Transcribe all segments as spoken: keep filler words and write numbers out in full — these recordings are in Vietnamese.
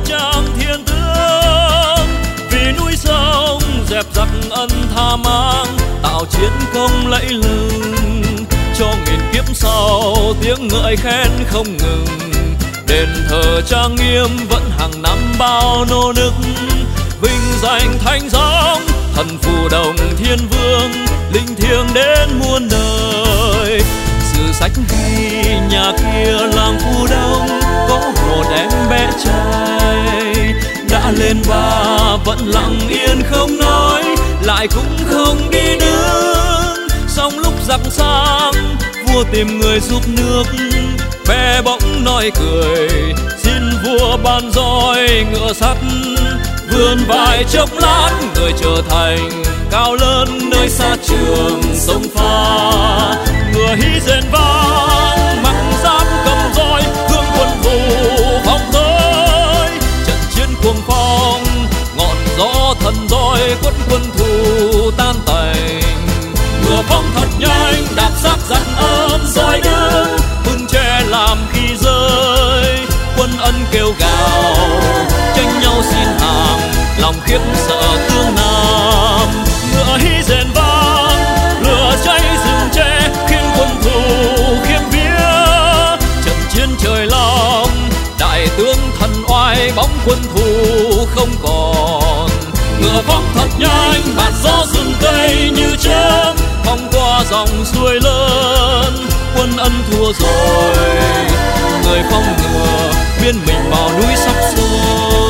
trang thiên tướng, vì núi sông dẹp giặc ân tha mang, tạo chiến công lẫy lừng cho nghìn kiếp sau tiếng ngợi khen không ngừng. Đền thờ trang nghiêm vẫn hàng năm bao nô nức, vinh danh thánh gióng thần phù đồng thiên vương, linh thiêng đến muôn đời. Sử sách ghi nhà kia làng Phù Đông có một em bé trai, đã lên ba vẫn lặng yên không nói, lại cũng không đi đứng. Xong lúc giặc sang vua tìm người giúp nước, bé bỗng nói cười xin vua ban roi ngựa sắt. Vươn vai chốc lát người trở thành cao lớn nơi xa trường sông pha. Ngựa hí rền vang mặc giáp cầm roi, hương quân thù phóng tới. Trận chiến cuồng phong ngọn gió thần roi, quất quân thù tan tành. Ngựa phóng thật nhanh đạp xác dặn ơn roi đứng, bưng che làm khi rơi. Quân ân kêu gào tranh nhau xin hàng, lòng khiếp sợ tương nam. Ngựa hí rền vang lửa cháy rừng tre, khiến quân thù khiếp vía. Trận chiến trời long đại tướng thần oai, bóng quân thù không còn. Ngựa phóng thật nhanh bạt gió rừng cây như chớp, phong qua dòng suối lớn. Quân ân thua rồi người phong ngựa, biên mình vào núi sắp xôi.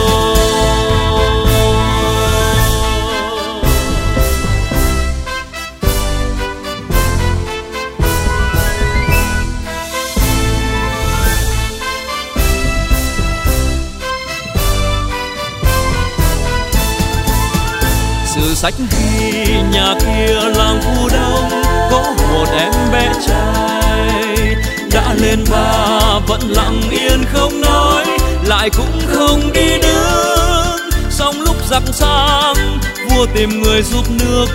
Sử sách ghi nhà kia làng Phù Đông có một em bé trai, đã lên ba vẫn lặng yên không nói, lại cũng không đi đứng. Xong lúc giặc sang vua tìm người giúp nước,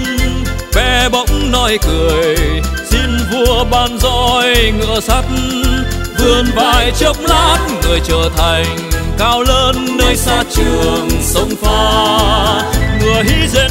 bé bỗng nói cười xin vua ban roi ngựa sắt. Vươn vai chốc lát người trở thành cao lớn nơi xa trường sông pha. Ngựa hí rền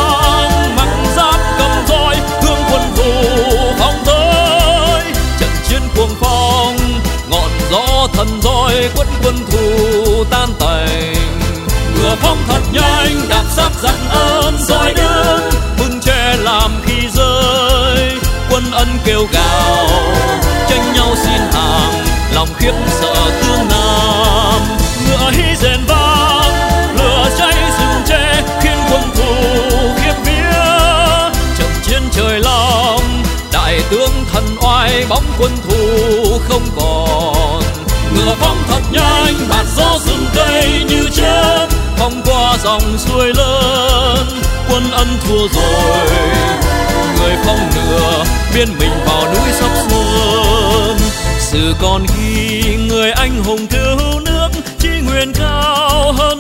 vang mặc giáp cầm roi, hương quân thù phóng tới. Trận chiến cuồng phong ngọn gió thần roi, quất quân thù tan tành. Ngựa phóng thật nhanh đạp xác dặn ơn roi đứng, bưng che làm khi rơi. Quân ân kêu gào tranh nhau xin hàng, lòng khiếp sợ tương nam. Ngựa hí rền vang lửa cháy rừng tre, khiến quân thù khiếp vía. Trận chiến trời long đại tướng thần oai, bóng quân thù không còn. Ngựa phóng thật nhanh bạt gió rừng cây như chớp, phong qua dòng suối lớn. Quân ân thua rồi người phong ngựa, biên mình vào núi sắp xuân. Sử còn ghi người anh hùng cứu nước, chí nguyện cao hơn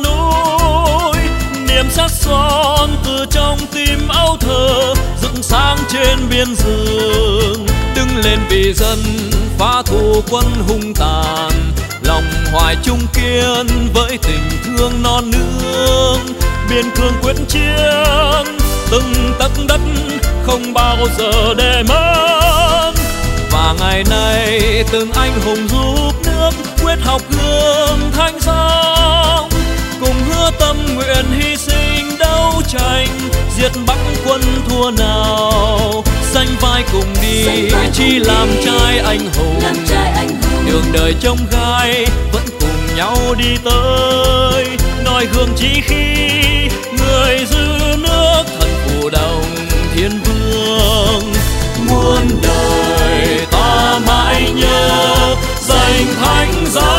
núi. Niềm sắc son từ trong tim áo thơ, dựng sáng trên biên rừng. Đứng lên vì dân phá thù quân hung tàn, lòng hoài chung kiên với tình thương non nương. Biên cương quyết chiến từng tấc đất không bao giờ để mất. Và ngày nay từng anh hùng giúp nước, quyết học gương thanh song, cùng hứa tâm nguyện hy sinh đấu tranh, diệt Bắc quân thua nào. Sánh vai cùng đi chi làm trai anh hùng, đường đời trông gai vẫn cùng nhau đi tới. Noi gương chí khí người giữ nước, thần Phù Đồng thiên vương. Muôn đời ta mãi nhớ danh thánh giá